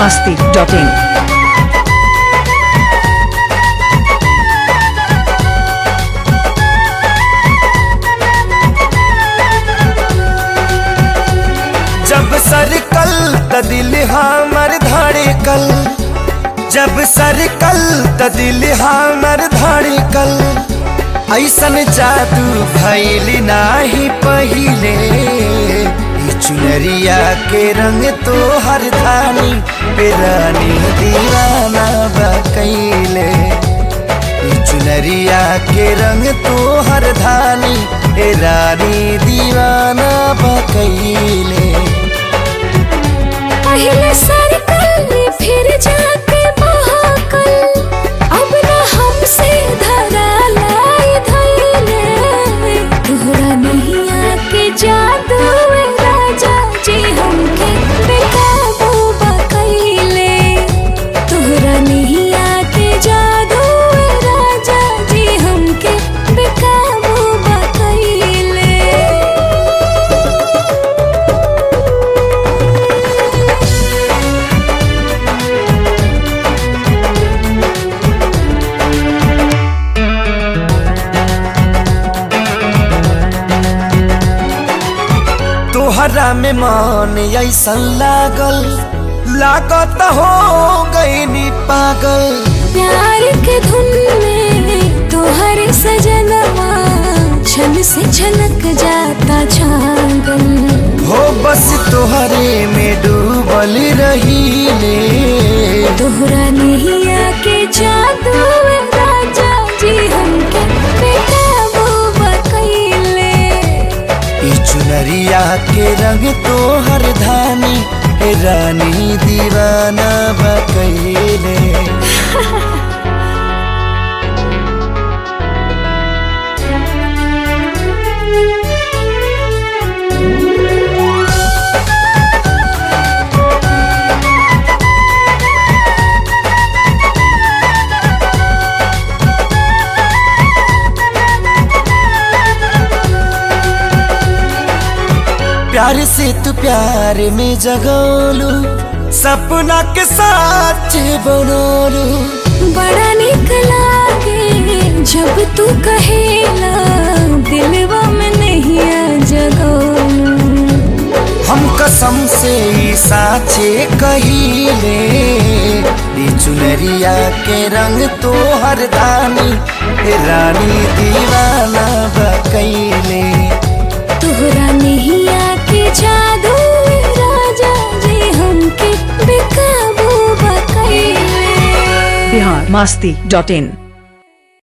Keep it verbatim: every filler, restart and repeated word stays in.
masti dot in. जब circle त दिल हमर धड़कल, जब सरकल त दिल हमर धड़कल, ऐसन जादू भइल नाही पहिले। चुनरिया के रंग तो हर धानी पे रानी दीवाना बकैले। चुनरिया के रंग तो हर धानी पे रानी दीवाना बकैले। पहले सरकल फिर जाके महाकल, अब ना हमसे धरा लाई धैले। तोहरा नहीं आके जादू राजा जी हमके बेकाबू बकैले। तोहरा नहीं आके जादू राजा जी हमके बेकाबू बकैले। तोहरा में मन ऐसन लागल, लागत हो गईनी पागल। प्यार के धुन में तोहरे सजनवा छन से छलक जाता छागल। हो बस तोहरे में डूबल रहीले। तोहरा नहीं आके जादू राजा जी हमके बेकाबू बकैले। चुनरिया के रंग तो हर धानी रानी दीवाना बकैले। प्यार से तू प्यार में जगोलू, सपना के साथ बनोलू। बड़ा निक लागे जब तू कहेला, दिलवा में नहीं आ जगोलू। हम कसम से साचे कहिले। चुनरिया के रंग तो हर दानी रानी दीवाना बकैले। तोहरा नहीं आके जादू राजा जी हमके बेकाबू बकैले। Bihar masti dot in.